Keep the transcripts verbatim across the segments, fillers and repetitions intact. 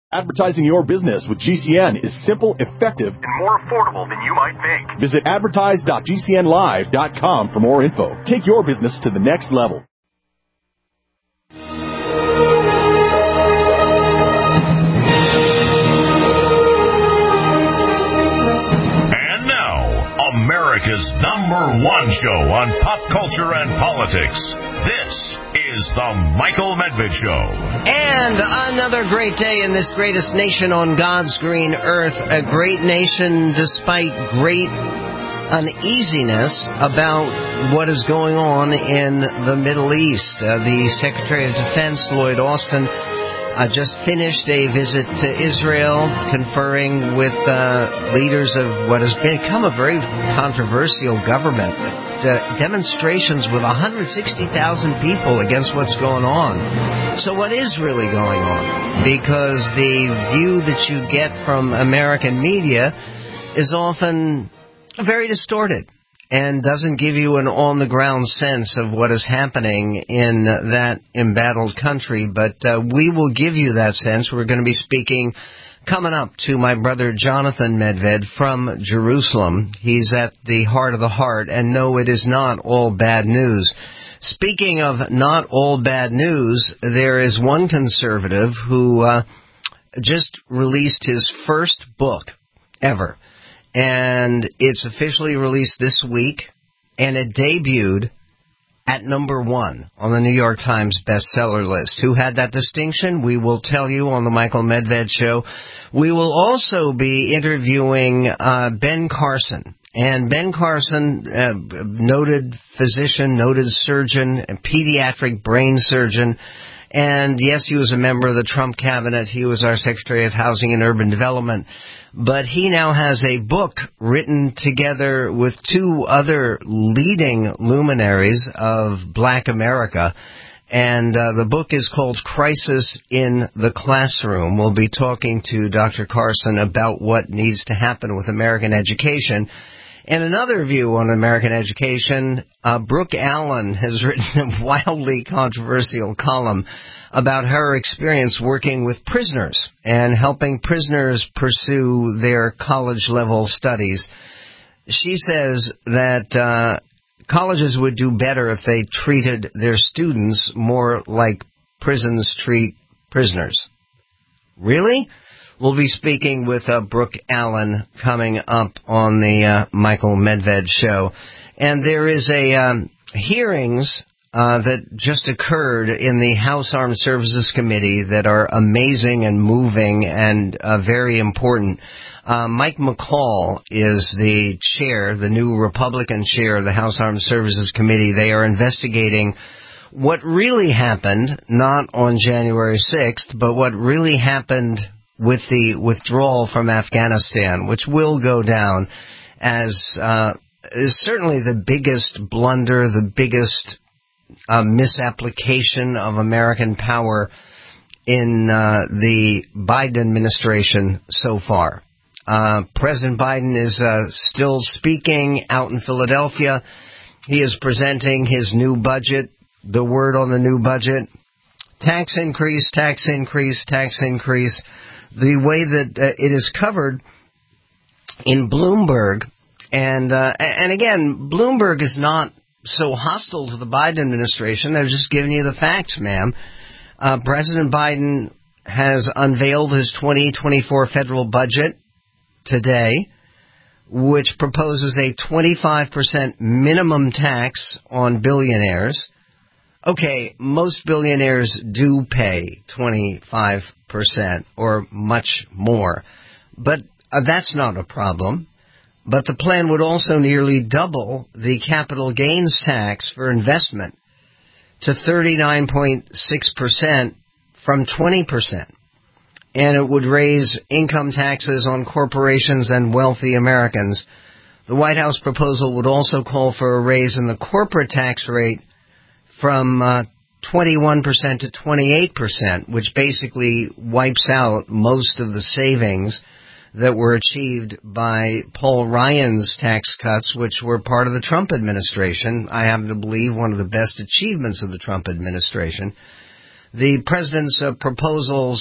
Advertising your business with G C N is simple, effective, and more affordable than you might think. Visit advertise dot g c n live dot com for more info. Take your business to the next level. And now, America's number one show on pop culture and politics. This is the Michael Medved Show. And another great day in this greatest nation on God's green earth. A great nation despite great uneasiness about what is going on in the Middle East. Uh, the Secretary of Defense, Lloyd Austin, uh, just finished a visit to Israel, conferring with uh, leaders of what has become a very controversial government. Uh, demonstrations with one hundred sixty thousand people against what's going on. So what is really going on? Because the view that you get from American media is often very distorted and doesn't give you an on-the-ground sense of what is happening in that embattled country. But uh, we will give you that sense. We're going to be speaking coming up to my brother Jonathan Medved from Jerusalem. He's at the heart of the heart, and no, it is not all bad news. Speaking of not all bad news, there is one conservative who uh, just released his first book ever, and it's officially released this week, and it debuted at number one on the New York Times bestseller list. Who had that distinction? We will tell you on the Michael Medved Show. We will also be interviewing uh, Ben Carson. And Ben Carson, uh, noted physician, noted surgeon, a pediatric brain surgeon. And yes, he was a member of the Trump cabinet. He was our Secretary of Housing and Urban Development. But he now has a book written together with two other leading luminaries of Black America. And uh, the book is called Crisis in the Classroom. We'll be talking to Doctor Carson about what needs to happen with American education. And another view on American education, uh, Brooke Allen has written a wildly controversial column about her experience working with prisoners and helping prisoners pursue their college-level studies. She says that uh, colleges would do better if they treated their students more like prisons treat prisoners. Really? We'll be speaking with uh, Brooke Allen coming up on the uh, Michael Medved Show. And there is a um, hearings uh, that just occurred in the House Armed Services Committee that are amazing and moving and uh, very important. Uh, Mike McCall is the chair, the new Republican chair of the House Armed Services Committee. They are investigating what really happened, not on January sixth, but what really happened with the withdrawal from Afghanistan, which will go down as uh, is certainly the biggest blunder, the biggest uh, misapplication of American power in uh, the Biden administration so far. Uh, President Biden is uh, still speaking out in Philadelphia. He is presenting his new budget. The word on the new budget: tax increase, tax increase, tax increase. The way that uh, it is covered in Bloomberg, and uh, and again, Bloomberg is not so hostile to the Biden administration. They're just giving you the facts, ma'am. Uh, President Biden has unveiled his twenty twenty-four federal budget today, which proposes a twenty-five percent minimum tax on billionaires. Okay, most billionaires do pay twenty-five percent or much more, but uh, that's not a problem. But the plan would also nearly double the capital gains tax for investment to thirty-nine point six percent from twenty percent. And it would raise income taxes on corporations and wealthy Americans. The White House proposal would also call for a raise in the corporate tax rate from uh, twenty-one percent to twenty-eight percent, which basically wipes out most of the savings that were achieved by Paul Ryan's tax cuts, which were part of the Trump administration. I happen to believe one of the best achievements of the Trump administration. The president's uh, proposals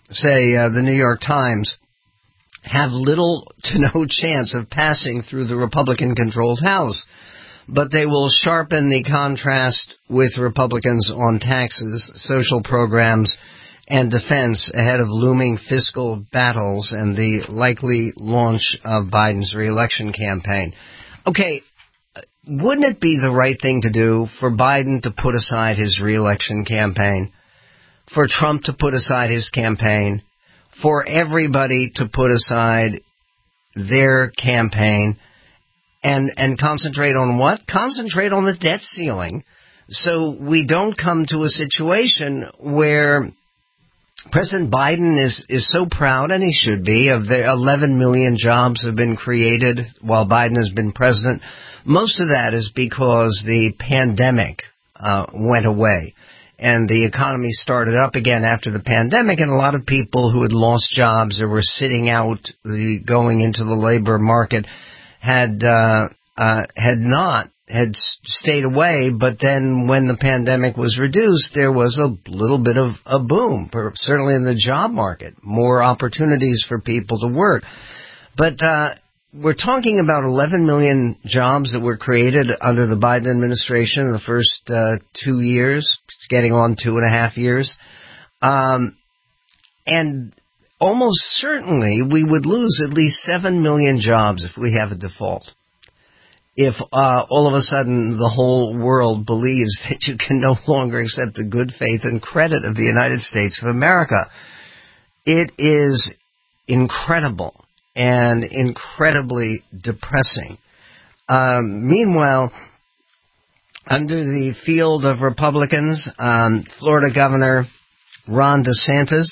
say uh, the New York Times, have little to no chance of passing through the Republican-controlled House. But they will sharpen the contrast with Republicans on taxes, social programs, and defense ahead of looming fiscal battles and the likely launch of Biden's reelection campaign. Okay, wouldn't it be the right thing to do for Biden to put aside his reelection campaign, for Trump to put aside his campaign, for everybody to put aside their campaign, and and concentrate on what? Concentrate on the debt ceiling, so we don't come to a situation where President Biden is, is so proud, and he should be, of the eleven million jobs have been created while Biden has been president. Most of that is because the pandemic uh, went away, and the economy started up again after the pandemic, and a lot of people who had lost jobs or were sitting out the going into the labor market had uh, uh, had not, had stayed away, but then when the pandemic was reduced, there was a little bit of a boom, certainly in the job market, more opportunities for people to work. But uh, we're talking about eleven million jobs that were created under the Biden administration in the first uh, two years. It's getting on two and a half years. Um, and almost certainly we would lose at least seven million jobs if we have a default. If uh, all of a sudden the whole world believes that you can no longer accept the good faith and credit of the United States of America. It is incredible and incredibly depressing. Um, meanwhile, under the field of Republicans, um, Florida Governor Ron DeSantis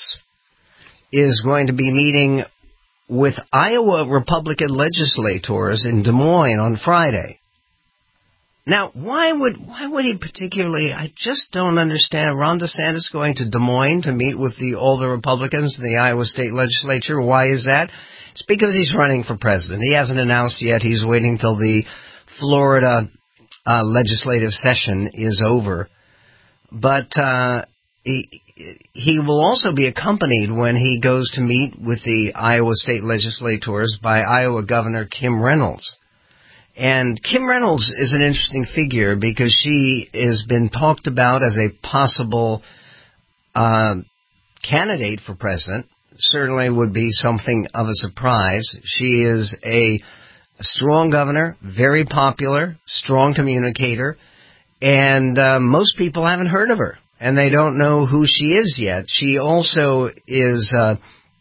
is going to be meeting with Iowa Republican legislators in Des Moines on Friday. Now, why would why would he particularly? I just don't understand. Ron DeSantis going to Des Moines to meet with the all the Republicans in the Iowa State Legislature. Why is that? It's because he's running for president. He hasn't announced yet. He's waiting till the Florida uh, legislative session is over. But uh, he, he will also be accompanied when he goes to meet with the Iowa State legislators by Iowa Governor Kim Reynolds. And Kim Reynolds is an interesting figure because she has been talked about as a possible uh, candidate for president. Certainly would be something of a surprise. She is a strong governor, very popular, strong communicator, and uh, most people haven't heard of her, and they don't know who she is yet. She also is uh,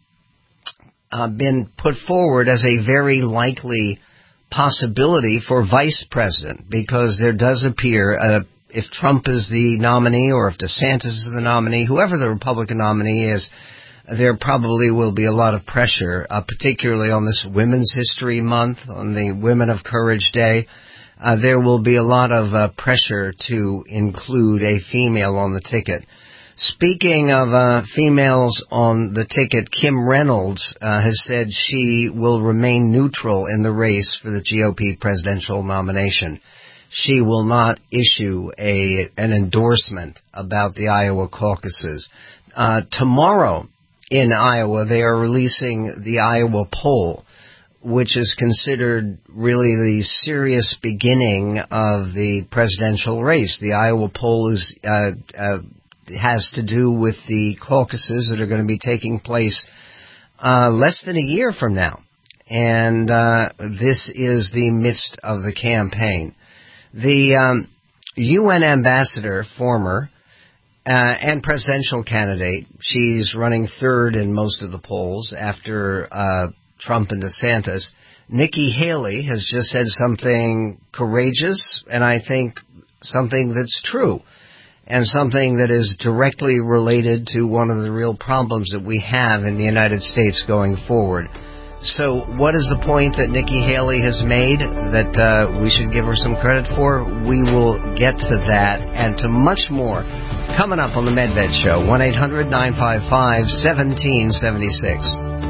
uh, been put forward as a very likely possibility for vice president, because there does appear, uh, if Trump is the nominee or if DeSantis is the nominee, whoever the Republican nominee is, there probably will be a lot of pressure, uh, particularly on this Women's History Month, on the Women of Courage Day. Uh, there will be a lot of uh, pressure to include a female on the ticket. Speaking of uh, females on the ticket, Kim Reynolds uh, has said she will remain neutral in the race for the G O P presidential nomination. She will not issue a an endorsement about the Iowa caucuses. Uh, tomorrow in Iowa, they are releasing the Iowa poll, which is considered really the serious beginning of the presidential race. The Iowa poll is uh, uh, has to do with the caucuses that are going to be taking place uh, less than a year from now. And uh, this is the midst of the campaign. The um, U N ambassador, former, uh, and presidential candidate, she's running third in most of the polls after uh, Trump and DeSantis, Nikki Haley has just said something courageous, and I think something that's true, and something that is directly related to one of the real problems that we have in the United States going forward. So what is the point that Nikki Haley has made that uh, we should give her some credit for? We will get to that and to much more coming up on the Medved Show, one eight hundred nine five five one seven seven six.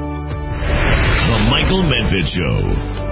The Michael Medved Show.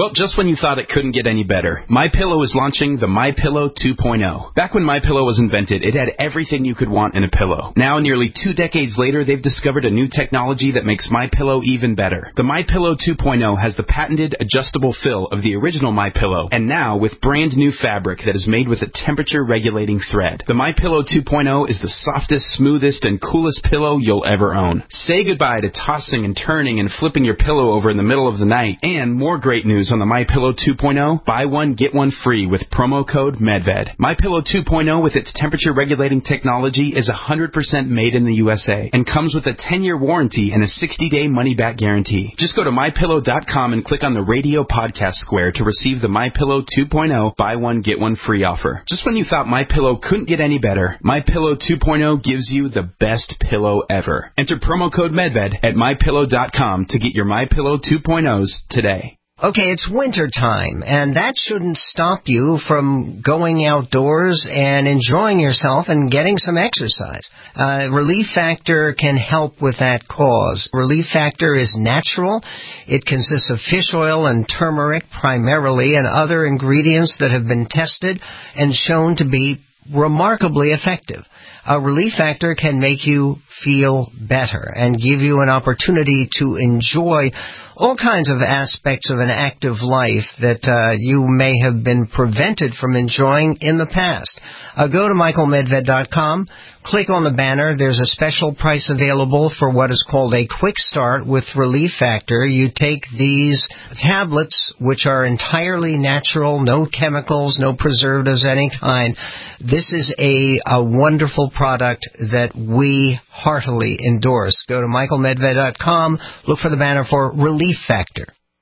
Well, just when you thought it couldn't get any better, MyPillow is launching the MyPillow two point oh. Back when MyPillow was invented, it had everything you could want in a pillow. Now, nearly two decades later, they've discovered a new technology that makes MyPillow even better. The MyPillow two point oh has the patented adjustable fill of the original MyPillow, and now with brand new fabric that is made with a temperature-regulating thread. The MyPillow two point oh is the softest, smoothest, and coolest pillow you'll ever own. Say goodbye to tossing and turning and flipping your pillow over in the middle of the night. And more great news on the MyPillow two point oh. Buy one, get one free with promo code MEDVED. MyPillow two point oh with its temperature-regulating technology is one hundred percent made in the U S A and comes with a ten-year warranty and a sixty-day money-back guarantee. Just go to My Pillow dot com and click on the radio podcast square to receive the MyPillow two point oh buy one, get one free offer. Just when you thought MyPillow couldn't get any better, MyPillow two point oh gives you the best pillow ever. Enter promo code MEDVED at My Pillow dot com to get your MyPillow two point ohs today. Okay, it's winter time, and that shouldn't stop you from going outdoors and enjoying yourself and getting some exercise. Uh, Relief Factor can help with that cause. Relief Factor is natural. It consists of fish oil and turmeric primarily and other ingredients that have been tested and shown to be remarkably effective. A Relief Factor can make you feel better and give you an opportunity to enjoy all kinds of aspects of an active life that uh, you may have been prevented from enjoying in the past. Uh, go to Michael Medved dot com, click on the banner. There's a special price available for what is called a quick start with Relief Factor. You take these tablets, which are entirely natural, no chemicals, no preservatives of any kind. This is a, a wonderful product that we heartily endorse. Go to Michael Medved dot com, look for the banner for Relief Factor.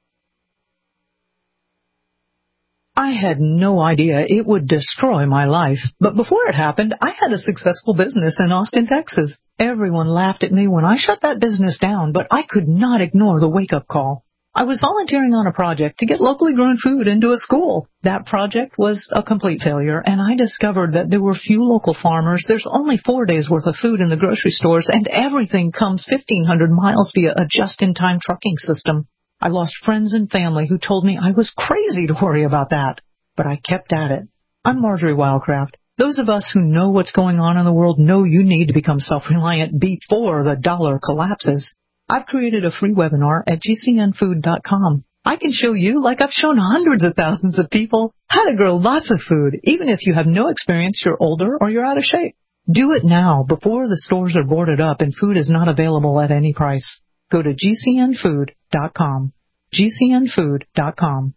I had no idea it would destroy my life, but before it happened, I had a successful business in Austin, Texas. Everyone laughed at me when I shut that business down, but I could not ignore the wake-up call. I was volunteering on a project to get locally grown food into a school. That project was a complete failure, and I discovered that there were few local farmers. There's only four days' worth of food in the grocery stores, and everything comes fifteen hundred miles via a just-in-time trucking system. I lost friends and family who told me I was crazy to worry about that, but I kept at it. I'm Marjorie Wildcraft. Those of us who know what's going on in the world know you need to become self-reliant before the dollar collapses. I've created a free webinar at G C N food dot com. I can show you, like I've shown hundreds of thousands of people, how to grow lots of food, even if you have no experience, you're older, or you're out of shape. Do it now before the stores are boarded up and food is not available at any price. Go to G C N food dot com. G C N food dot com.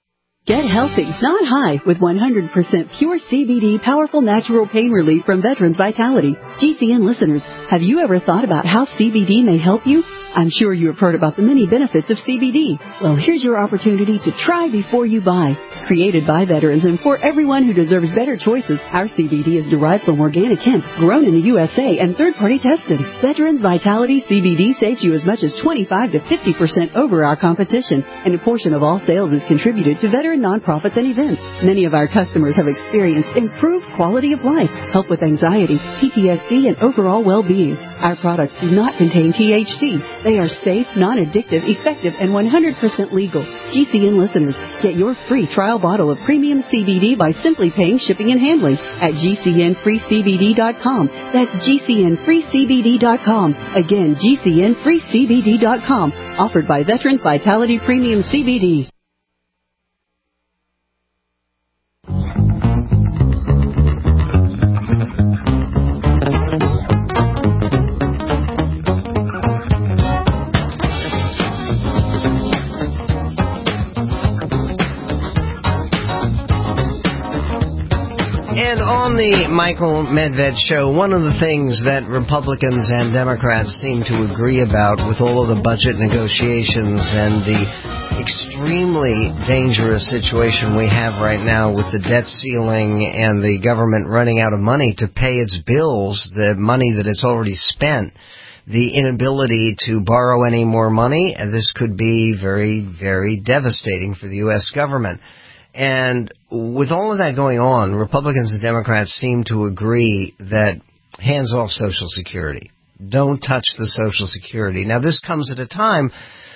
Get healthy, not high, with one hundred percent pure C B D powerful natural pain relief from Veterans Vitality. G C N listeners, have you ever thought about how C B D may help you? I'm sure you have heard about the many benefits of C B D. Well, here's your opportunity to try before you buy. Created by veterans and for everyone who deserves better choices, our C B D is derived from organic hemp, grown in the U S A, and third-party tested. Veterans Vitality C B D saves you as much as twenty-five to fifty percent over our competition, and a portion of all sales is contributed to veteran nonprofits and events. Many of our customers have experienced improved quality of life, help with anxiety, P T S D, and overall well-being. Our products do not contain T H C. They are safe, non-addictive, effective, and one hundred percent legal. G C N listeners, get your free trial bottle of premium C B D by simply paying shipping and handling at G C N free C B D dot com. That's G C N free C B D dot com. Again, G C N free C B D dot com. Offered by Veterans Vitality Premium C B D. And on the Michael Medved Show, one of the things that Republicans and Democrats seem to agree about with all of the budget negotiations and the extremely dangerous situation we have right now with the debt ceiling and the government running out of money to pay its bills, the money that it's already spent, the inability to borrow any more money, and this could be very, very devastating for the U S government. And with all of that going on, Republicans and Democrats seem to agree that hands off Social Security. Don't touch the Social Security. Now, this comes at a time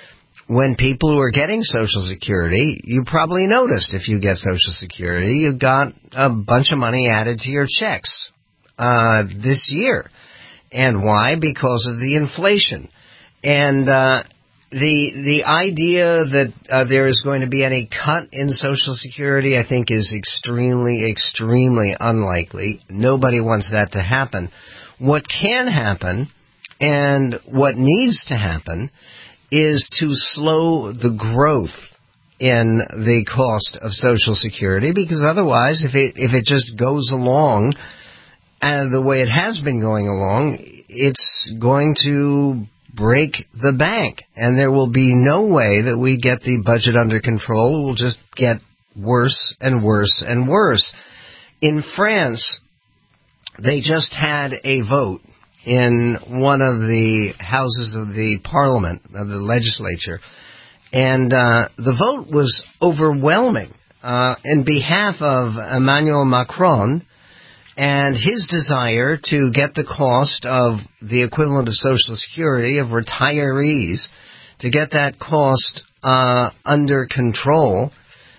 when people who are getting Social Security, you probably noticed if you get Social Security, you got a bunch of money added to your checks uh, this year. And why? Because of the inflation. And uh, the the idea that uh, there is going to be any cut in Social Security, I think, is extremely, extremely unlikely. Nobody wants that to happen. What can happen, and what needs to happen, is to slow the growth in the cost of Social Security, because otherwise, if it if it just goes along and the way it has been going along, it's going to break the bank, and there will be no way that we get the budget under control. It will just get worse and worse and worse. In France, they just had a vote in one of the houses of the parliament, of the legislature, and uh, the vote was overwhelming uh, in behalf of Emmanuel Macron and his desire to get the cost of the equivalent of Social Security of retirees, to get that cost uh, under control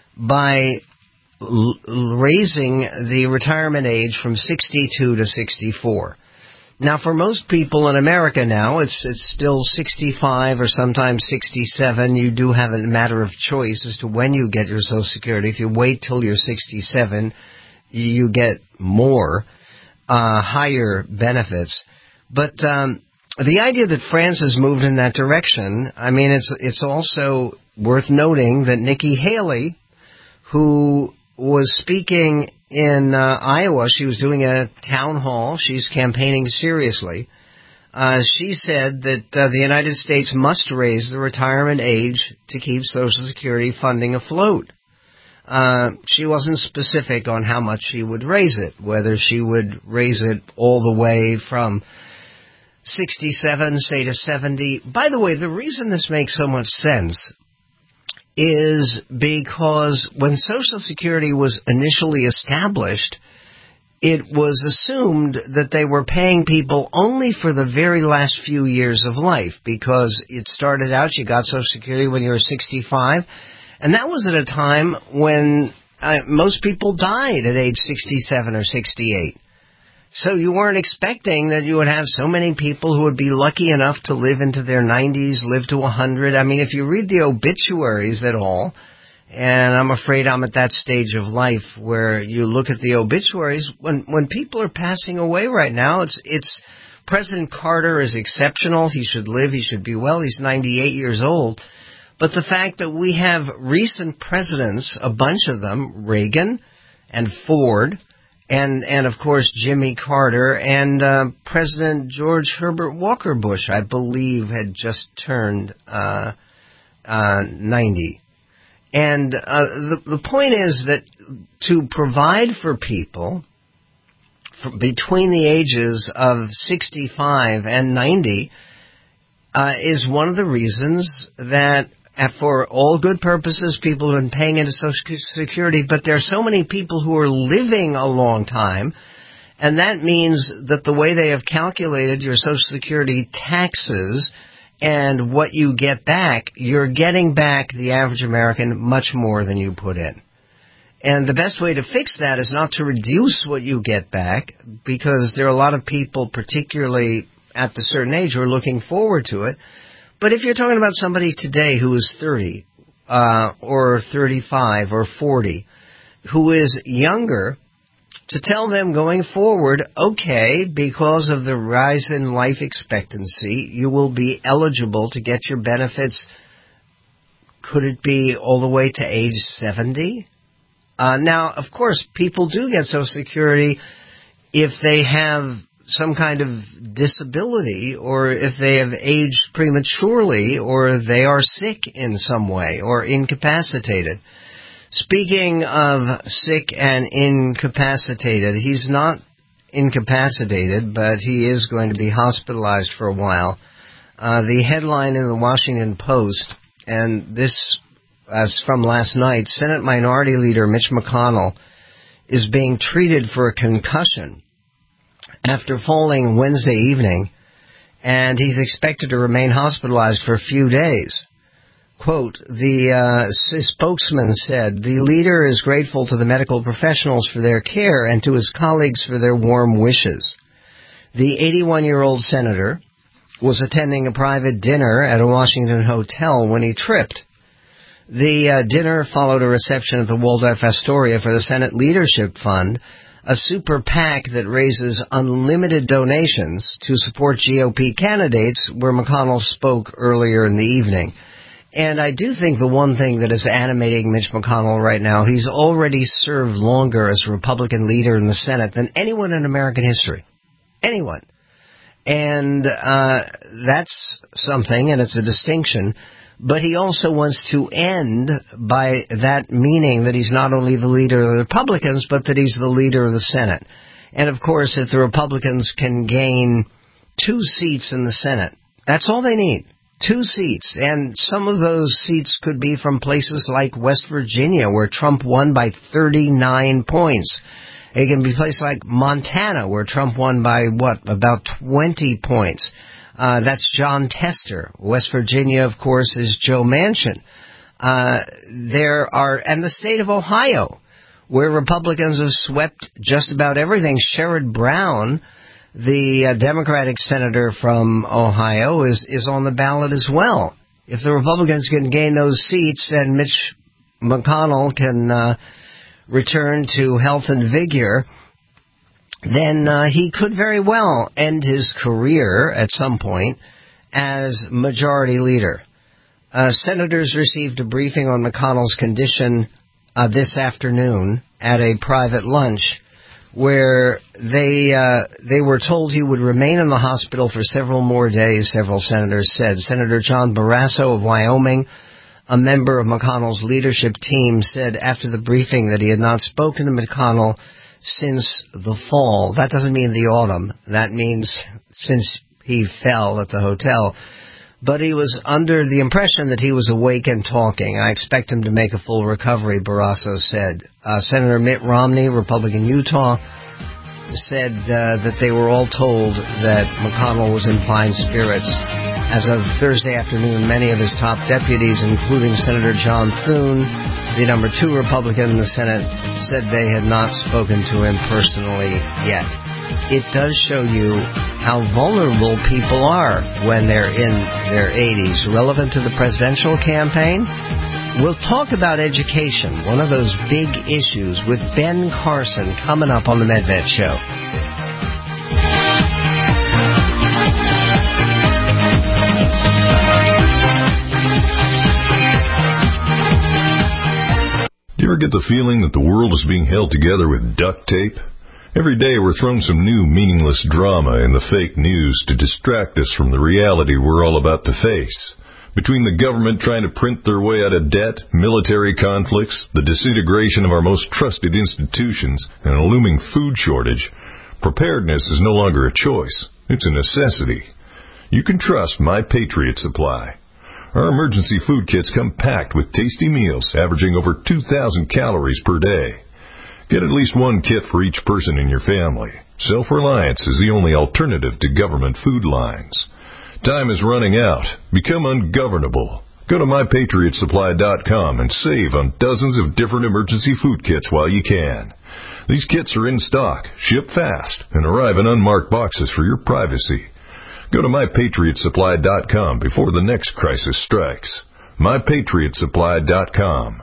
by l- raising the retirement age from sixty-two to sixty-four. Now, for most people in America now, it's it's still sixty-five or sometimes sixty-seven. You do have a matter of choice as to when you get your Social Security. If you wait till you're sixty-seven, you get more, uh, higher benefits. But um, the idea that France has moved in that direction, I mean, it's it's also worth noting that Nikki Haley, who was speaking in uh, Iowa, she was doing a town hall. She's campaigning seriously. Uh, she said that uh, the United States must raise the retirement age to keep Social Security funding afloat. Uh, she wasn't specific on how much she would raise it, whether she would raise it all the way from sixty-seven, say, to seventy. By the way, the reason this makes so much sense is because when Social Security was initially established, it was assumed that they were paying people only for the very last few years of life, because it started out, you got Social Security when you were sixty-five, and that was at a time when uh, most people died at age sixty-seven or sixty-eight. So you weren't expecting that you would have so many people who would be lucky enough to live into their nineties, live to one hundred. I mean, if you read the obituaries at all, and I'm afraid I'm at that stage of life where you look at the obituaries, when when people are passing away right now, it's it's President Carter is exceptional. He should live. He should be well. He's ninety-eight years old. But the fact that we have recent presidents, a bunch of them, Reagan and Ford, and, and of course, Jimmy Carter, and uh, President George Herbert Walker Bush, I believe, had just turned uh, uh, ninety. And uh, the, the point is that to provide for people for between the ages of sixty-five and ninety uh, is one of the reasons that, for all good purposes, people have been paying into Social Security, but there are so many people who are living a long time, and that means that the way they have calculated your Social Security taxes and what you get back, you're getting back, the average American, much more than you put in. And the best way to fix that is not to reduce what you get back, because there are a lot of people, particularly at the certain age, who are looking forward to it. But if you're talking about somebody today who is thirty, uh, or thirty-five, or forty, who is younger, to tell them going forward, okay, because of the rise in life expectancy, you will be eligible to get your benefits, could it be all the way to age seventy? Uh, now, of course, people do get Social Security if they have some kind of disability, or if they have aged prematurely, or they are sick in some way, or incapacitated. Speaking of sick and incapacitated, he's not incapacitated, but he is going to be hospitalized for a while. Uh, the headline in the Washington Post, and this is from last night, Senate Minority Leader Mitch McConnell is being treated for a concussion after falling Wednesday evening, and he's expected to remain hospitalized for a few days. Quote, the uh, spokesman said, the leader is grateful to the medical professionals for their care and to his colleagues for their warm wishes. The eighty-one-year-old senator was attending a private dinner at a Washington hotel when he tripped. The uh, dinner followed a reception at the Waldorf Astoria for the Senate Leadership Fund, a super PAC that raises unlimited donations to support G O P candidates, where McConnell spoke earlier in the evening. And I do think the one thing that is animating Mitch McConnell right now, he's already served longer as a Republican leader in the Senate than anyone in American history. Anyone. And uh that's something, and it's a distinction. But he also wants to end by that meaning that he's not only the leader of the Republicans, but that he's the leader of the Senate. And, of course, if the Republicans can gain two seats in the Senate, that's all they need. Two seats, and some of those seats could be from places like West Virginia, where Trump won by thirty-nine points. It can be places like Montana, where Trump won by, what, about twenty points. Uh, that's John Tester. West Virginia, of course, is Joe Manchin. Uh, there are, and the state of Ohio, where Republicans have swept just about everything. Sherrod Brown, the uh, Democratic senator from Ohio, is, is on the ballot as well. If the Republicans can gain those seats and Mitch McConnell can uh, return to health and vigor, then uh, he could very well end his career at some point as majority leader. Uh, senators received a briefing on McConnell's condition uh, this afternoon at a private lunch, where they uh, they were told he would remain in the hospital for several more days, several senators said. Senator John Barrasso of Wyoming, a member of McConnell's leadership team, said after the briefing that he had not spoken to McConnell since the fall. That doesn't mean the autumn. That means since he fell at the hotel. But he was under the impression that he was awake and talking. I expect him to make a full recovery, Barrasso said. Uh, Senator Mitt Romney, Republican Utah, said uh, that they were all told that McConnell was in fine spirits. As of Thursday afternoon, many of his top deputies, including Senator John Thune, the number two Republican in the Senate, said they had not spoken to him personally yet. It does show you how vulnerable people are when they're in their eighties. Relevant to the presidential campaign, we'll talk about education, one of those big issues, with Ben Carson coming up on the Medved Show. Do you ever get the feeling that the world is being held together with duct tape? Every day we're thrown some new meaningless drama in the fake news to distract us from the reality we're all about to face. Between the government trying to print their way out of debt, military conflicts, the disintegration of our most trusted institutions, and a looming food shortage, preparedness is no longer a choice. It's a necessity. You can trust My Patriot Supply. Our emergency food kits come packed with tasty meals averaging over two thousand calories per day. Get at least one kit for each person in your family. Self-reliance is the only alternative to government food lines. Time is running out. Become ungovernable. Go to my patriot supply dot com and save on dozens of different emergency food kits while you can. These kits are in stock, ship fast, and arrive in unmarked boxes for your privacy. Go to my patriot supply dot com before the next crisis strikes. my patriot supply dot com.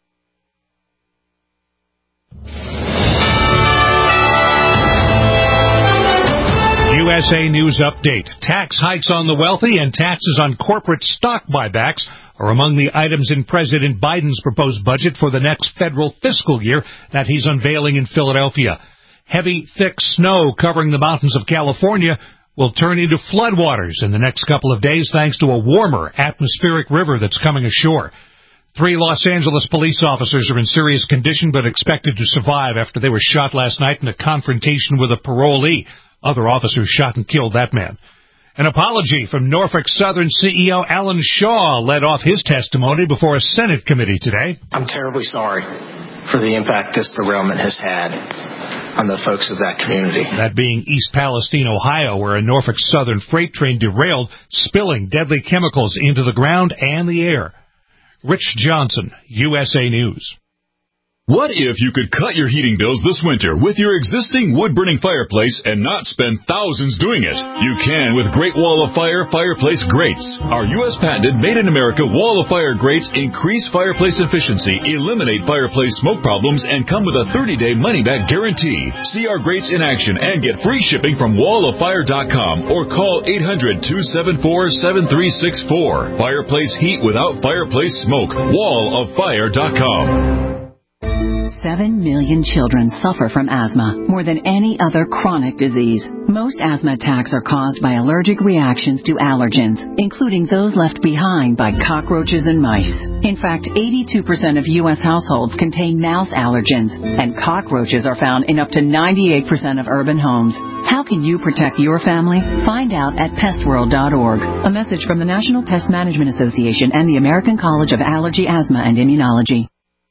U S A News Update. Tax hikes on the wealthy and taxes on corporate stock buybacks are among the items in President Biden's proposed budget for the next federal fiscal year that he's unveiling in Philadelphia. Heavy, thick snow covering the mountains of California will turn into floodwaters in the next couple of days thanks to a warmer atmospheric river that's coming ashore. Three Los Angeles police officers are in serious condition but expected to survive after they were shot last night in a confrontation with a parolee. Other officers shot and killed that man. An apology from Norfolk Southern C E O Alan Shaw led off his testimony before a Senate committee today. I'm terribly sorry for the impact this derailment has had on the folks of that community. That being East Palestine, Ohio, where a Norfolk Southern freight train derailed, spilling deadly chemicals into the ground and the air. Rich Johnson, U S A News. What if you could cut your heating bills this winter with your existing wood-burning fireplace and not spend thousands doing it? You can with Great Wall of Fire fireplace grates. Our U S patented made-in-America Wall of Fire grates increase fireplace efficiency, eliminate fireplace smoke problems, and come with a thirty-day money-back guarantee. See our grates in action and get free shipping from wall of fire dot com or call eight hundred, two seven four, seven three six four. Fireplace heat without fireplace smoke. wall of fire dot com. Seven million children suffer from asthma, more than any other chronic disease. Most asthma attacks are caused by allergic reactions to allergens, including those left behind by cockroaches and mice. In fact, eighty-two percent of U S households contain mouse allergens, and cockroaches are found in up to ninety-eight percent of urban homes. How can you protect your family? Find out at pest world dot org. A message from the National Pest Management Association and the American College of Allergy, Asthma, and Immunology.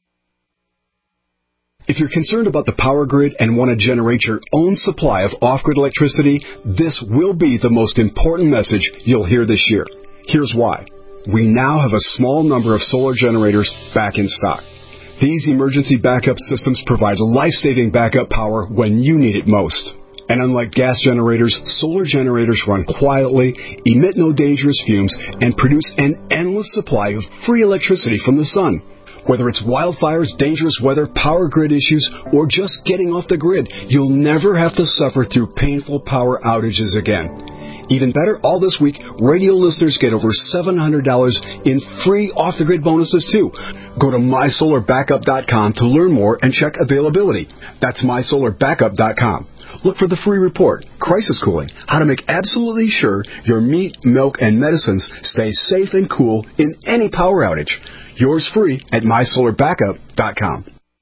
If you're concerned about the power grid and want to generate your own supply of off-grid electricity, this will be the most important message you'll hear this year. Here's why. We now have a small number of solar generators back in stock. These emergency backup systems provide life-saving backup power when you need it most. And unlike gas generators, solar generators run quietly, emit no dangerous fumes, and produce an endless supply of free electricity from the sun. Whether it's wildfires, dangerous weather, power grid issues, or just getting off the grid, you'll never have to suffer through painful power outages again. Even better, all this week, radio listeners get over seven hundred dollars in free off-the-grid bonuses, too. Go to my solar backup dot com to learn more and check availability. That's my solar backup dot com. Look for the free report, Crisis Cooling, how to make absolutely sure your meat, milk, and medicines stay safe and cool in any power outage. Yours free at my solar backup dot com.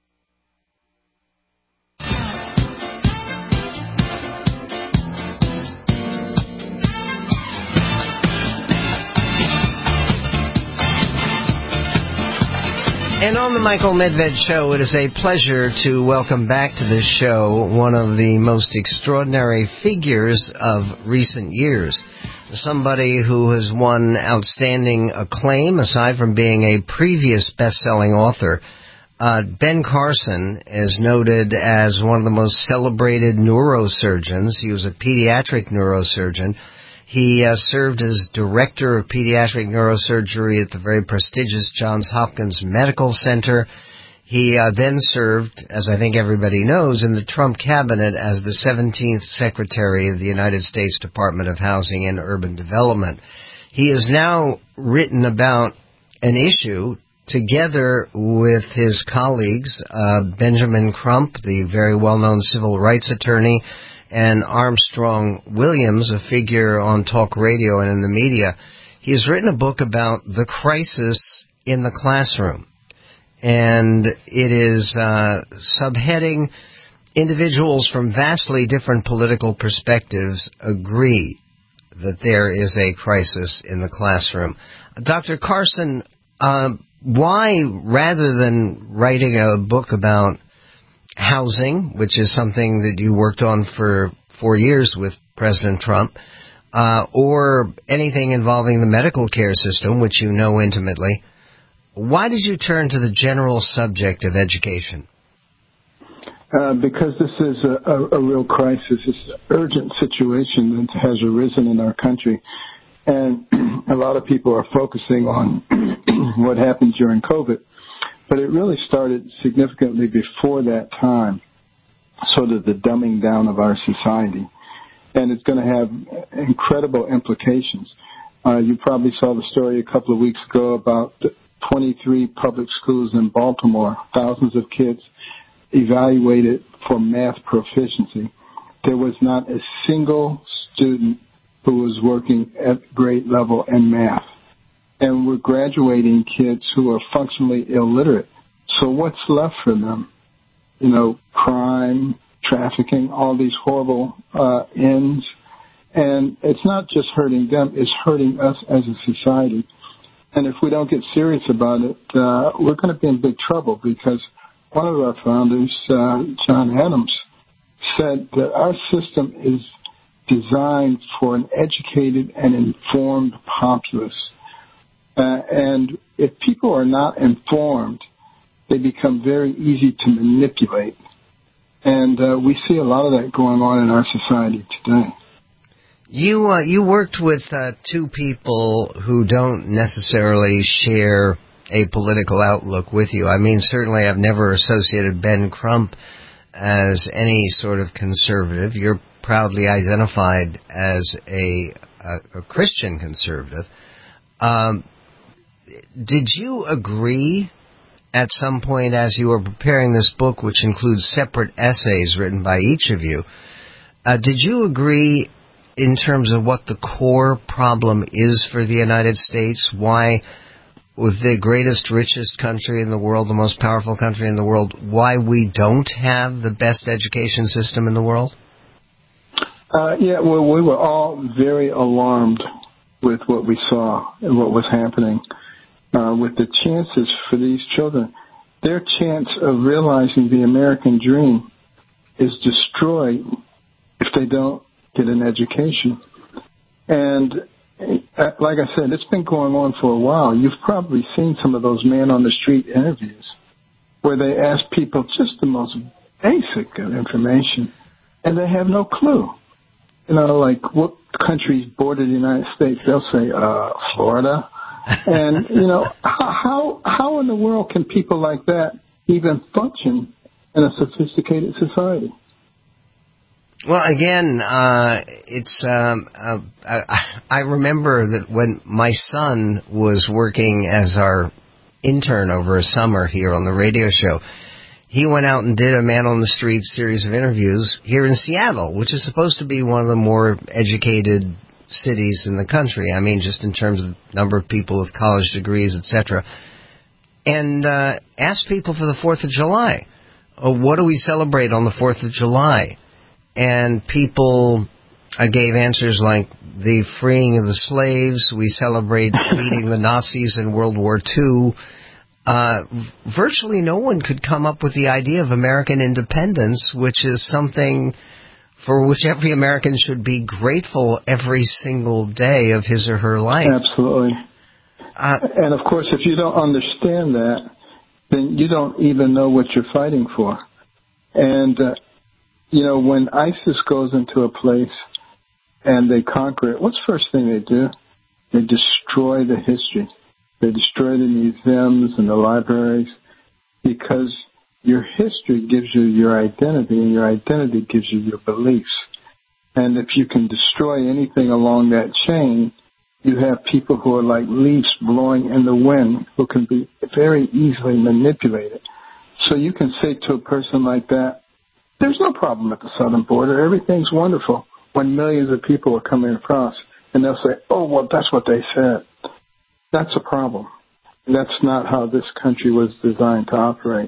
And on the Michael Medved Show, it is a pleasure to welcome back to this show one of the most extraordinary figures of recent years. Somebody who has won outstanding acclaim, aside from being a previous best-selling author. Uh, Ben Carson is noted as one of the most celebrated neurosurgeons. He was a pediatric neurosurgeon. He uh, served as director of pediatric neurosurgery at the very prestigious Johns Hopkins Medical Center. He uh, then served, as I think everybody knows, in the Trump cabinet as the seventeenth Secretary of the United States Department of Housing and Urban Development. He has now written about an issue together with his colleagues, uh, Benjamin Crump, the very well-known civil rights attorney, and Armstrong Williams, a figure on talk radio and in the media. He has written a book about the crisis in the classroom. And it is uh, subheading, individuals from vastly different political perspectives agree that there is a crisis in the classroom. Doctor Carson, uh, why, rather than writing a book about housing, which is something that you worked on for four years with President Trump, uh, or anything involving the medical care system, which you know intimately, why did you turn to the general subject of education? Uh, because this is a, a, a real crisis. It's an urgent situation that has arisen in our country. And a lot of people are focusing on what happened during COVID. But it really started significantly before that time, sort of the dumbing down of our society. And it's going to have incredible implications. Uh, you probably saw the story a couple of weeks ago about the twenty-three public schools in Baltimore, thousands of kids evaluated for math proficiency. There was not a single student who was working at grade level in math. And we're graduating kids who are functionally illiterate. So what's left for them? You know, crime, trafficking, all these horrible uh, ends. And it's not just hurting them, it's hurting us as a society. And if we don't get serious about it, uh, we're going to be in big trouble, because one of our founders, uh, John Adams, said that our system is designed for an educated and informed populace. Uh, and if people are not informed, they become very easy to manipulate. And uh, we see a lot of that going on in our society today. You uh, you worked with uh, two people who don't necessarily share a political outlook with you. I mean, certainly I've never associated Ben Crump as any sort of conservative. You're proudly identified as a, a, a Christian conservative. Um, did you agree at some point as you were preparing this book, which includes separate essays written by each of you, uh, did you agree in terms of what the core problem is for the United States? Why, with the greatest, richest country in the world, the most powerful country in the world, why we don't have the best education system in the world? Uh, yeah, well, we were all very alarmed with what we saw and what was happening uh, with the chances for these children. Their chance of realizing the American dream is destroyed if they don't get an education. And uh, like I said, it's been going on for a while. You've probably seen some of those man-on-the-street interviews where they ask people just the most basic of information, and they have no clue. You know, like what countries border the United States? They'll say, uh, Florida. And, you know, how how in the world can people like that even function in a sophisticated society? Well, again, uh, it's, um, uh, I, I remember that when my son was working as our intern over a summer here on the radio show, he went out and did a man-on-the-street series of interviews here in Seattle, which is supposed to be one of the more educated cities in the country. I mean, just in terms of number of people with college degrees, et cetera. And uh, asked people for the fourth of July. Oh, what do we celebrate on the fourth of July? And people uh, gave answers like the freeing of the slaves. We celebrate beating the Nazis in World War Two. Uh, virtually no one could come up with the idea of American independence, which is something for which every American should be grateful every single day of his or her life. Absolutely. Uh, and, of course, if you don't understand that, then you don't even know what you're fighting for. And, uh, you know, when ISIS goes into a place and they conquer it, what's the first thing they do? They destroy the history. They destroy the museums and the libraries because your history gives you your identity, and your identity gives you your beliefs. And if you can destroy anything along that chain, you have people who are like leaves blowing in the wind who can be very easily manipulated. So you can say to a person like that, there's no problem at the southern border. Everything's wonderful, when millions of people are coming across. And they'll say, oh, well, that's what they said. That's a problem. That's not how this country was designed to operate.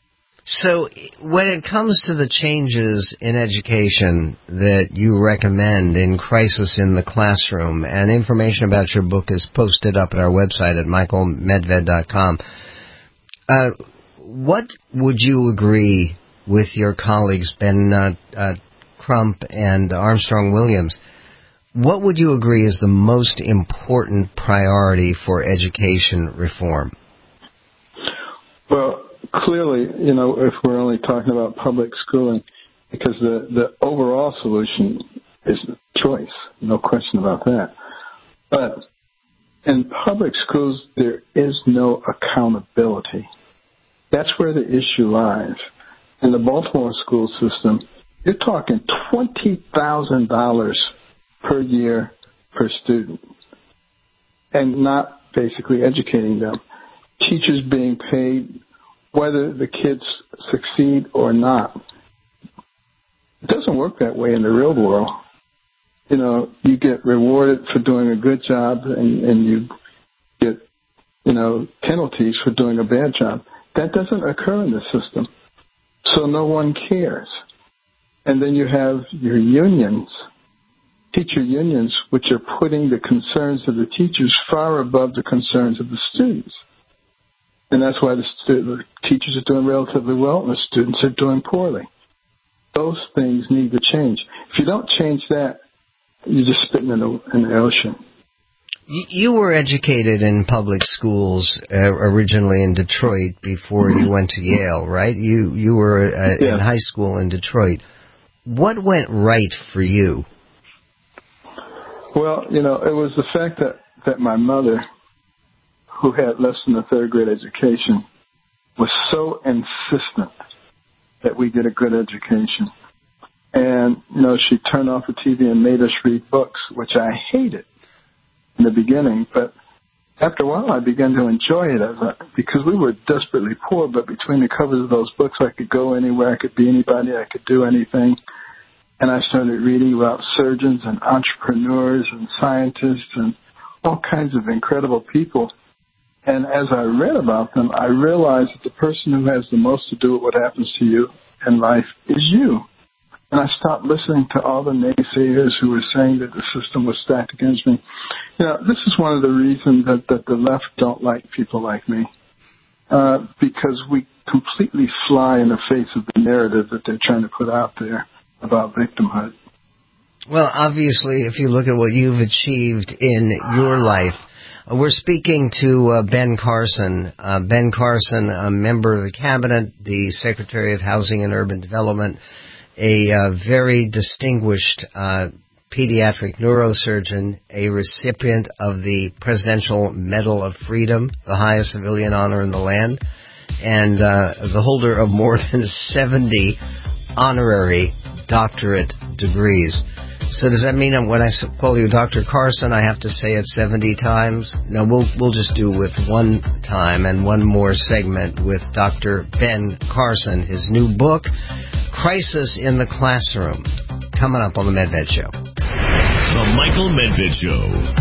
So when it comes to the changes in education that you recommend in Crisis in the Classroom, and information about your book is posted up at our website at michael medved dot com, uh, what would you agree with your colleagues, Ben uh, uh, Crump and Armstrong Williams, what would you agree is the most important priority for education reform? Well, clearly, you know, if we're only talking about public schooling, because the, the overall solution is choice, no question about that. But in public schools, there is no accountability. That's where the issue lies. In the Baltimore school system, you're talking twenty thousand dollars per year per student, and not basically educating them. Teachers being paid whether the kids succeed or not. It doesn't work that way in the real world. You know, you get rewarded for doing a good job, and, and you get, you know, penalties for doing a bad job. That doesn't occur in the system, so no one cares. And then you have your unions, teacher unions, which are putting the concerns of the teachers far above the concerns of the students. And that's why the, stu- the teachers are doing relatively well and the students are doing poorly. Those things need to change. If you don't change that, you're just spitting in the, in the ocean. You were educated in public schools uh, originally in Detroit before you went to Yale, right? You you were uh, yeah. in high school in Detroit. What went right for you? Well, you know, it was the fact that, that my mother, who had less than a third grade education, was so insistent that we get a good education. And, you know, she turned off the T V and made us read books, which I hated in the beginning. But after a while, I began to enjoy it as a, because we were desperately poor, but between the covers of those books, I could go anywhere, I could be anybody, I could do anything. And I started reading about surgeons and entrepreneurs and scientists and all kinds of incredible people. And as I read about them, I realized that the person who has the most to do with what happens to you in life is you. And I stopped listening to all the naysayers who were saying that the system was stacked against me. You know, this is one of the reasons that, that the left don't like people like me, uh, because we completely fly in the face of the narrative that they're trying to put out there about victimhood. Well, obviously, if you look at what you've achieved in your life, uh, we're speaking to uh, Ben Carson. Uh, Ben Carson, a member of the Cabinet, the Secretary of Housing and Urban Development, a uh, very distinguished uh, pediatric neurosurgeon, a recipient of the Presidential Medal of Freedom, the highest civilian honor in the land, and uh, the holder of more than seventy honorary doctorate degrees. So does that mean that when I call you Doctor Carson, I have to say it seventy times? No, we'll we'll just do with one time and one more segment with Doctor Ben Carson, his new book, Crisis in the Classroom, coming up on the Medved Show. The Michael Medved Show.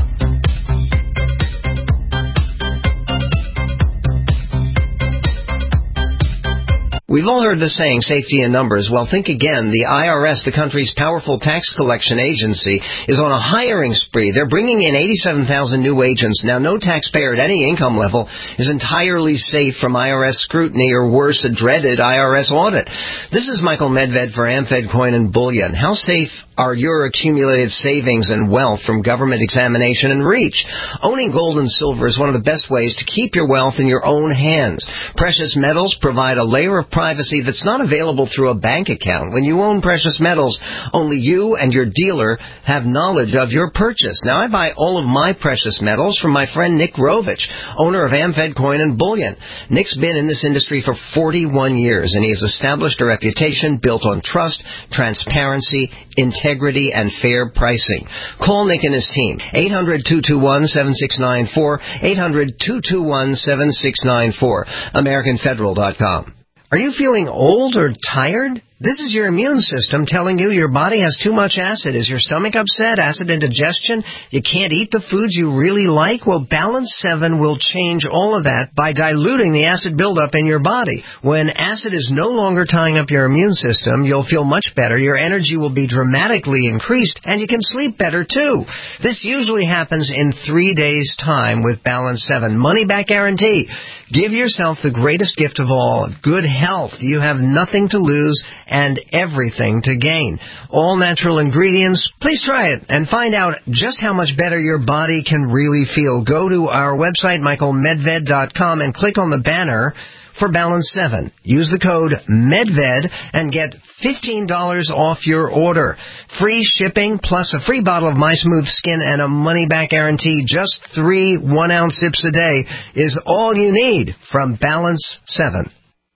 We've all heard the saying, safety in numbers. Well, think again. The I R S, the country's powerful tax collection agency, is on a hiring spree. They're bringing in eighty-seven thousand new agents. Now, no taxpayer at any income level is entirely safe from I R S scrutiny or, worse, a dreaded I R S audit. This is Michael Medved for AmFed Coin and Bullion. How safe are your accumulated savings and wealth from government examination and reach? Owning gold and silver is one of the best ways to keep your wealth in your own hands. Precious metals provide a layer of privacy that's not available through a bank account. When you own precious metals, only you and your dealer have knowledge of your purchase. Now, I buy all of my precious metals from my friend Nick Rovich, owner of AmFed Coin and Bullion. Nick's been in this industry for forty-one years, and he has established a reputation built on trust, transparency, integrity, and fair pricing. Call Nick and his team. eight hundred, two two one, seven six nine four, eight hundred, two two one, seven six nine four, American Federal dot com. Are you feeling old or tired? This is your immune system telling you your body has too much acid. Is your stomach upset? Acid indigestion? You can't eat the foods you really like? Well, Balance seven will change all of that by diluting the acid buildup in your body. When acid is no longer tying up your immune system, you'll feel much better. Your energy will be dramatically increased, and you can sleep better, too. This usually happens in three days' time with Balance seven. Money back guarantee. Give yourself the greatest gift of all, good health. You have nothing to lose and everything to gain. All natural ingredients. Please try it and find out just how much better your body can really feel. Go to our website, Michael Medved dot com, and click on the banner for Balance seven. Use the code MEDVED and get fifteen dollars off your order. Free shipping plus a free bottle of My Smooth Skin and a money-back guarantee. Just three one-ounce sips a day is all you need from Balance seven.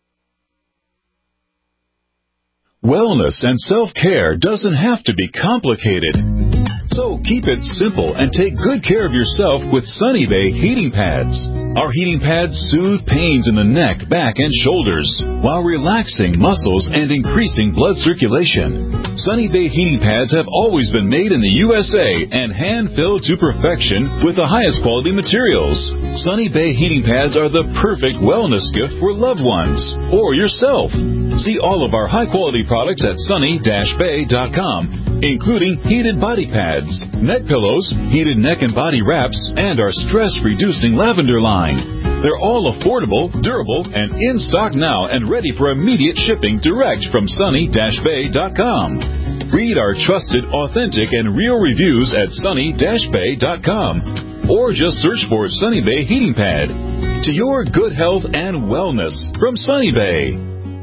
Wellness and self-care doesn't have to be complicated. So keep it simple and take good care of yourself with Sunny Bay heating pads. Our heating pads soothe pains in the neck, back, and shoulders while relaxing muscles and increasing blood circulation. Sunny Bay heating pads have always been made in the U S A and hand-filled to perfection with the highest quality materials. Sunny Bay heating pads are the perfect wellness gift for loved ones or yourself. See all of our high-quality products at sunny dash bay dot com, including heated body pads, neck pillows, heated neck and body wraps, and our stress-reducing lavender line. They're all affordable, durable, and in stock now and ready for immediate shipping direct from sunny dash bay dot com. Read our trusted, authentic, and real reviews at sunny dash bay dot com or just search for Sunny Bay Heating Pad. To your good health and wellness from Sunny Bay.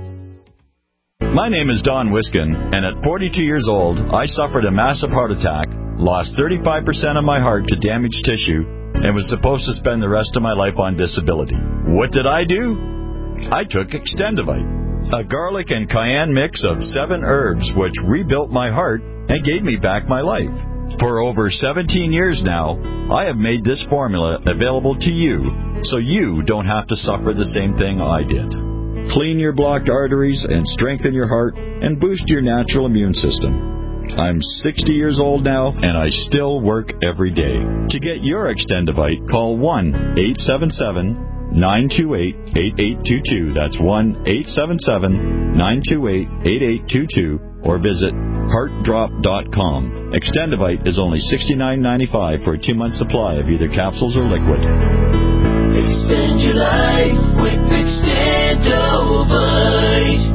My name is Don Wiskin, and at forty-two years old, I suffered a massive heart attack, lost thirty-five percent of my heart to damaged tissue, and was supposed to spend the rest of my life on disability. What did I do? I took Extendivite, a garlic and cayenne mix of seven herbs which rebuilt my heart and gave me back my life. For over seventeen years now, I have made this formula available to you so you don't have to suffer the same thing I did. Clean your blocked arteries and strengthen your heart and boost your natural immune system. I'm sixty years old now, and I still work every day. To get your Extendivite, call one eight seven seven, nine two eight, eight eight two two. That's one eight seven seven, nine two eight, eight eight two two, or visit heart drop dot com. Extendivite is only sixty-nine ninety-five for a two-month supply of either capsules or liquid. Extend your life with Extendovite.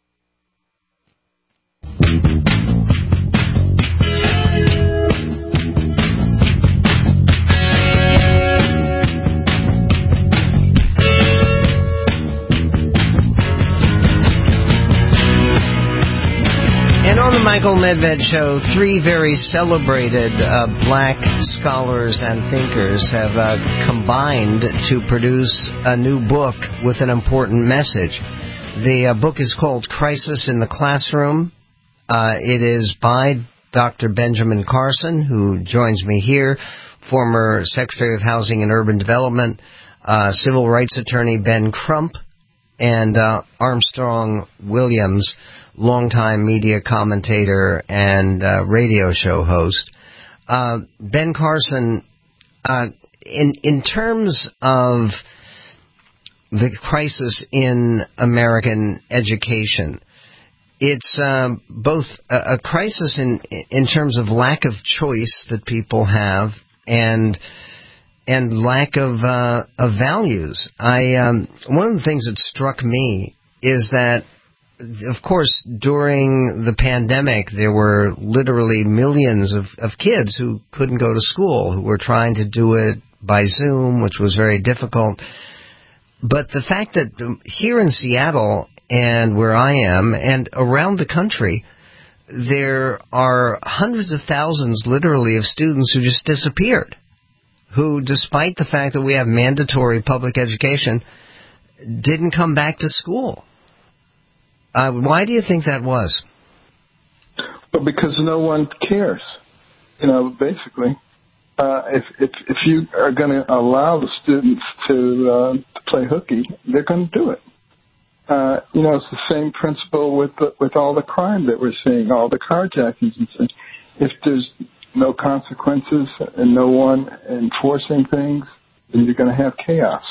Michael Medved Show, three very celebrated uh, black scholars and thinkers have uh, combined to produce a new book with an important message. The uh, book is called Crisis in the Classroom. Uh, it is by Doctor Benjamin Carson, who joins me here, former Secretary of Housing and Urban Development, uh, civil rights attorney Ben Crump, and uh, Armstrong Williams, longtime media commentator and uh, radio show host. Uh, Ben Carson, uh, in in terms of the crisis in American education, it's uh, both a, a crisis in in terms of lack of choice that people have and and lack of uh, of values. I um, one of the things that struck me is that, of course, during the pandemic, there were literally millions of, of kids who couldn't go to school, who were trying to do it by Zoom, which was very difficult. But the fact that here in Seattle and where I am and around the country, there are hundreds of thousands, literally, of students who just disappeared, who, despite the fact that we have mandatory public education, didn't come back to school. Uh, why do you think that was? Well, because no one cares. You know, basically, uh, if if if you are going to allow the students to, uh, to play hooky, they're going to do it. Uh, you know, it's the same principle with the, with all the crime that we're seeing, all the carjackings and such. If there's no consequences and no one enforcing things, then you're going to have chaos.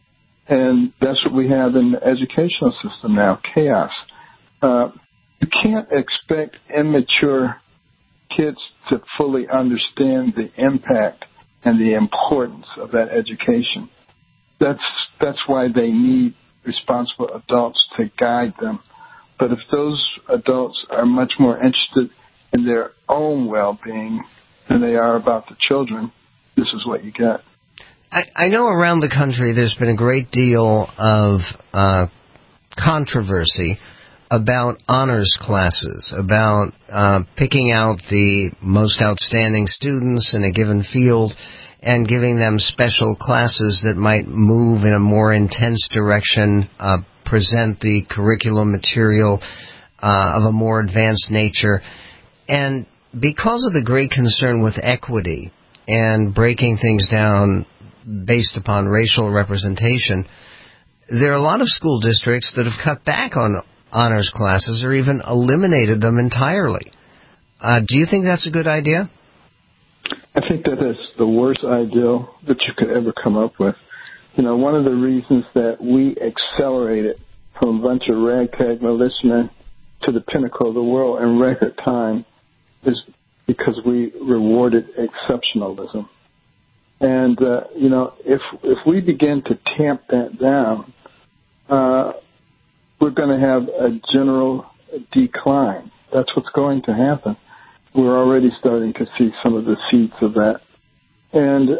And that's what we have in the educational system now, chaos. Uh, you can't expect immature kids to fully understand the impact and the importance of that education. That's that's why they need responsible adults to guide them. But if those adults are much more interested in their own well-being than they are about the children, this is what you get. I, I know around the country there's been a great deal of uh, controversy about honors classes, about uh, picking out the most outstanding students in a given field and giving them special classes that might move in a more intense direction, uh, present the curriculum material uh, of a more advanced nature. And because of the great concern with equity and breaking things down based upon racial representation, there are a lot of school districts that have cut back on honors classes or even eliminated them entirely. Uh, do you think that's a good idea? I think that is the worst ideal that you could ever come up with. You know, one of the reasons that we accelerated from a bunch of ragtag militiamen to the pinnacle of the world in record time is because we rewarded exceptionalism. And, uh, you know, if if we begin to tamp that down, uh, we're going to have a general decline. That's what's going to happen. We're already starting to see some of the seeds of that. And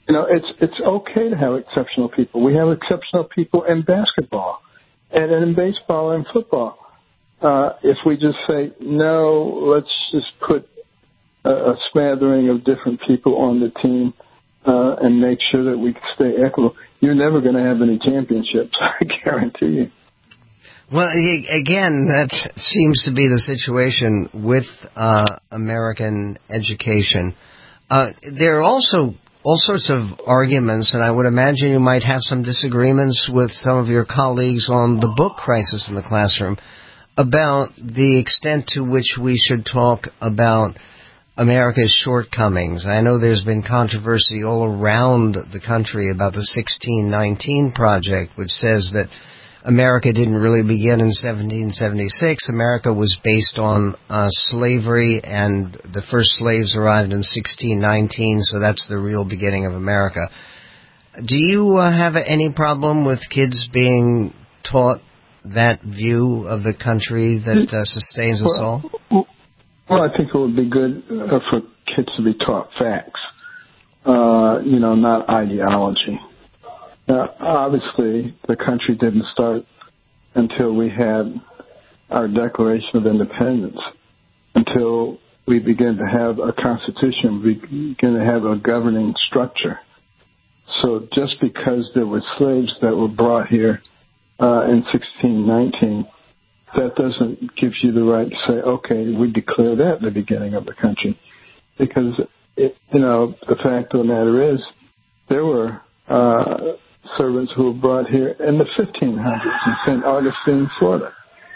You know, it's it's okay to have exceptional people. We have exceptional people in basketball and in baseball and football. Uh, if we just say, no, let's just put a, a smattering of different people on the team uh, and make sure that we stay equitable, you're never going to have any championships, I guarantee you. Well, again, that seems to be the situation with uh, American education. Uh, there are also all sorts of arguments, and I would imagine you might have some disagreements with some of your colleagues on the book Crisis in the Classroom about the extent to which we should talk about America's shortcomings. I know there's been controversy all around the country about the sixteen nineteen Project, which says that America didn't really begin in seventeen seventy-six. America was based on uh, slavery, and the first slaves arrived in sixteen nineteen, so that's the real beginning of America. Do you uh, have any problem with kids being taught that view of the country that uh, sustains us all? Well, I think it would be good uh, for kids to be taught facts, uh, you know, not ideology. Now, obviously, the country didn't start until we had our Declaration of Independence, until we began to have a constitution, we began to have a governing structure. So just because there were slaves that were brought here uh, in sixteen nineteen, that doesn't give you the right to say, okay, we declare that at the beginning of the country. Because, it, you know, the fact of the matter is, there were uh, servants who were brought here in the fifteen hundreds in Saint Augustine, Florida.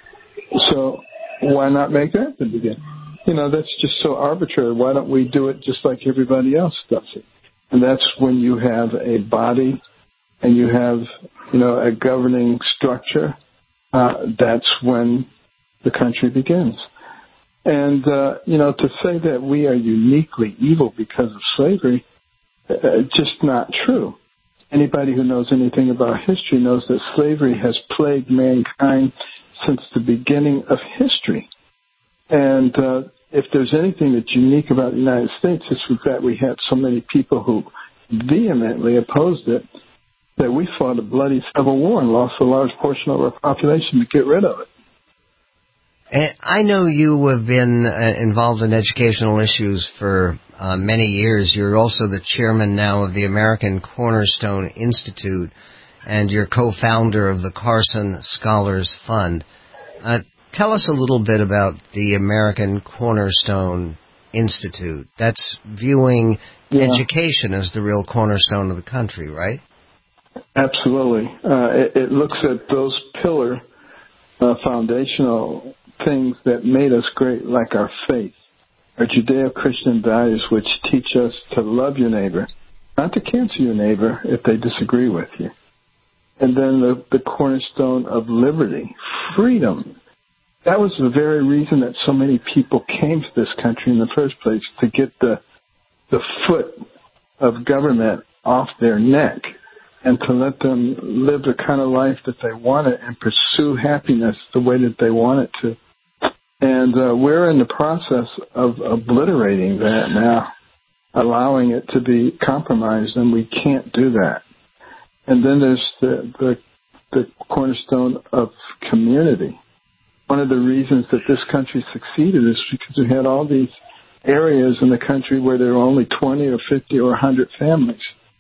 So why not make that the beginning? You know, that's just so arbitrary. Why don't we do it just like everybody else does it? And that's when you have a body and you have, you know, a governing structure. Uh, that's when the country begins. And, uh, you know, to say that we are uniquely evil because of slavery, uh, just not true. Anybody who knows anything about history knows that slavery has plagued mankind since the beginning of history. And uh, if there's anything that's unique about the United States, it's that we had so many people who vehemently opposed it that we fought a bloody civil war and lost a large portion of our population to get rid of it. And I know you have been uh, involved in educational issues for uh, many years. You're also the chairman now of the American Cornerstone Institute, and you're co-founder of the Carson Scholars Fund. Uh, tell us a little bit about the American Cornerstone Institute. That's viewing yeah. education as the real cornerstone of the country, right? Absolutely. Uh, it, it looks at those pillar uh, foundational things that made us great, like our faith, our Judeo-Christian values, which teach us to love your neighbor, not to cancel your neighbor if they disagree with you. And then the, the cornerstone of liberty, freedom. That was the very reason that so many people came to this country in the first place, to get the the foot of government off their neck and to let them live the kind of life that they wanted and pursue happiness the way that they wanted to. And uh, we're in the process of obliterating that now, allowing it to be compromised, and we can't do that. And then there's the, the, the cornerstone of community. One of the reasons that this country succeeded is because we had all these areas in the country where there were only twenty or fifty or one hundred families,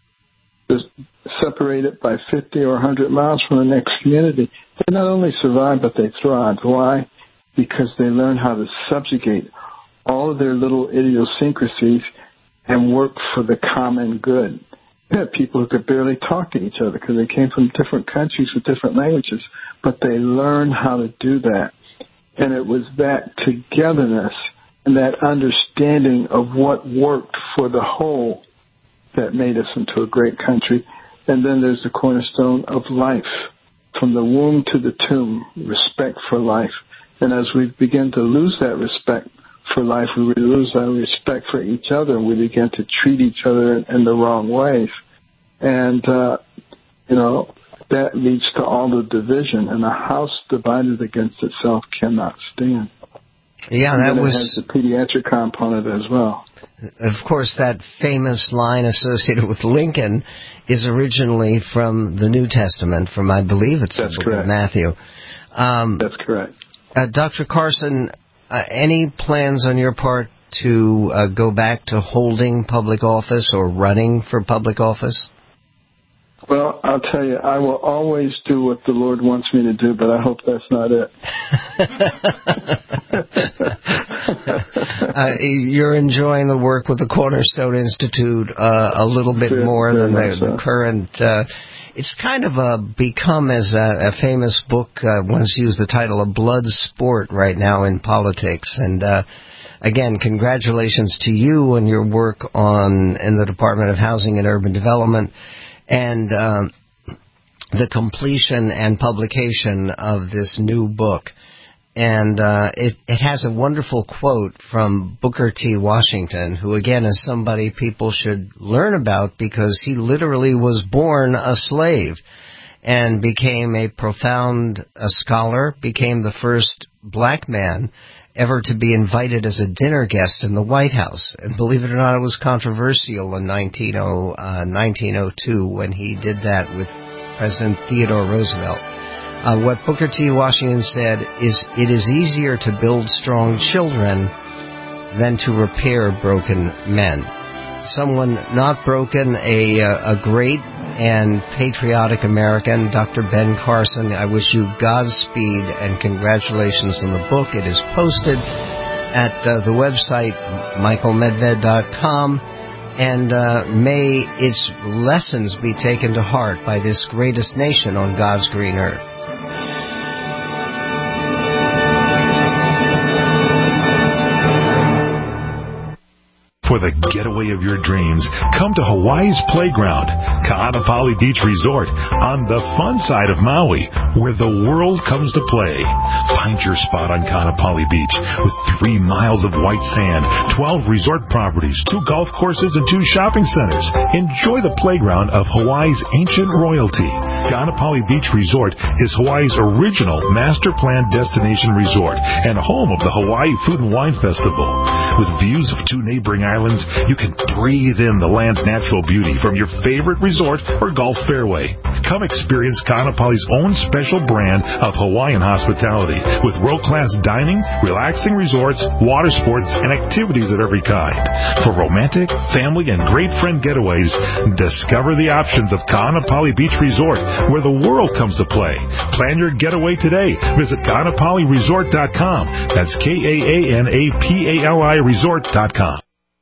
just separated by fifty or one hundred miles from the next community. They not only survived, but they thrived. Why? Because they learned how to subjugate all of their little idiosyncrasies and work for the common good. We had people who could barely talk to each other because they came from different countries with different languages, but they learned how to do that. And it was that togetherness and that understanding of what worked for the whole that made us into a great country. And then there's the cornerstone of life, from the womb to the tomb, respect for life. And as we begin to lose that respect for life, we lose our respect for each other, and we begin to treat each other in, in the wrong ways. And, uh, you know, that leads to all the division, and a house divided against itself cannot stand. Yeah, and that then was... it has the pediatric component as well. of course, that famous line associated with Lincoln is originally from the New Testament, from, I believe it's That's the book correct. of Matthew. Um, That's correct. Uh, Doctor Carson, uh, any plans on your part to uh, go back to holding public office or running for public office? Well, I'll tell you, I will always do what the Lord wants me to do, but I hope that's not it. uh, you're enjoying the work with the Cornerstone Institute uh, a little bit Very, more very than the, so. the current... Uh, it's kind of a, become, as a, a famous book uh, once used the title, a blood sport right now in politics. And uh, again, congratulations to you and your work on in the Department of Housing and Urban Development, and um, the completion and publication of this new book. And uh, it, it has a wonderful quote from Booker T. Washington, who, again, is somebody people should learn about because he literally was born a slave and became a profound a scholar, became the first black man ever to be invited as a dinner guest in the White House. And believe it or not, it was controversial in nineteen oh two when he did that with President Theodore Roosevelt. Uh, what Booker T. Washington said is, it is easier to build strong children than to repair broken men. Someone not broken, a, a great and patriotic American, Doctor Ben Carson. I wish you Godspeed and congratulations on the book. It is posted at uh, the website michael medved dot com, and uh, may its lessons be taken to heart by this greatest nation on God's green earth. For the getaway of your dreams, come to Hawaii's Playground, Ka'anapali Beach Resort, on the fun side of Maui, where the world comes to play. Find your spot on Ka'anapali Beach with three miles of white sand, twelve resort properties, two golf courses, and two shopping centers. Enjoy the playground of Hawaii's ancient royalty. Ka'anapali Beach Resort is Hawaii's original master plan destination resort and home of the Hawaii Food and Wine Festival. With views of two neighboring islands, you can breathe in the land's natural beauty from your favorite resort or golf fairway. Come experience Ka'anapali's own special brand of Hawaiian hospitality with world-class dining, relaxing resorts, water sports, and activities of every kind. For romantic, family, and great friend getaways, discover the options of Ka'anapali Beach Resort, where the world comes to play. Plan your getaway today. Visit Ka'anapali Resort dot com. That's K A A N A P A L I Resort dot com.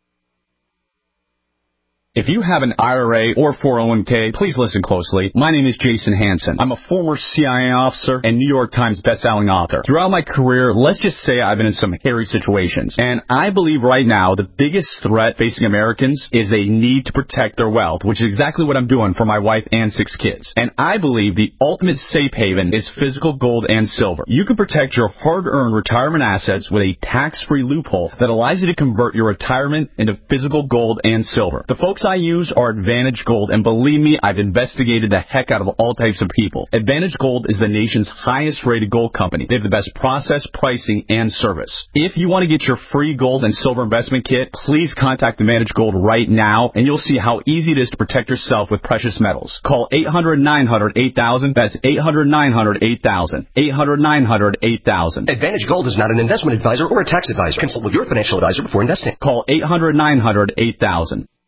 If you have an I R A or four oh one k, please listen closely. My name is Jason Hansen. I'm a former C I A officer and New York Times bestselling author. Throughout my career, let's just say I've been in some hairy situations. And I believe right now the biggest threat facing Americans is they need to protect their wealth, which is exactly what I'm doing for my wife and six kids. And I believe the ultimate safe haven is physical gold and silver. You can protect your hard-earned retirement assets with a tax-free loophole that allows you to convert your retirement into physical gold and silver. The folks I use are Advantage Gold, and believe me, I've investigated the heck out of all types of people. Advantage Gold is the nation's highest rated gold company. They have the best process, pricing, and service. If you want to get your free gold and silver investment kit, please contact Advantage Gold right now, and you'll see how easy it is to protect yourself with precious metals. Call eight hundred, nine hundred, eight thousand. That's eight hundred, nine hundred, eight thousand. eight hundred, nine hundred, eight thousand. Advantage Gold is not an investment advisor or a tax advisor. Consult with your financial advisor before investing. Call eight hundred, nine hundred, eight thousand.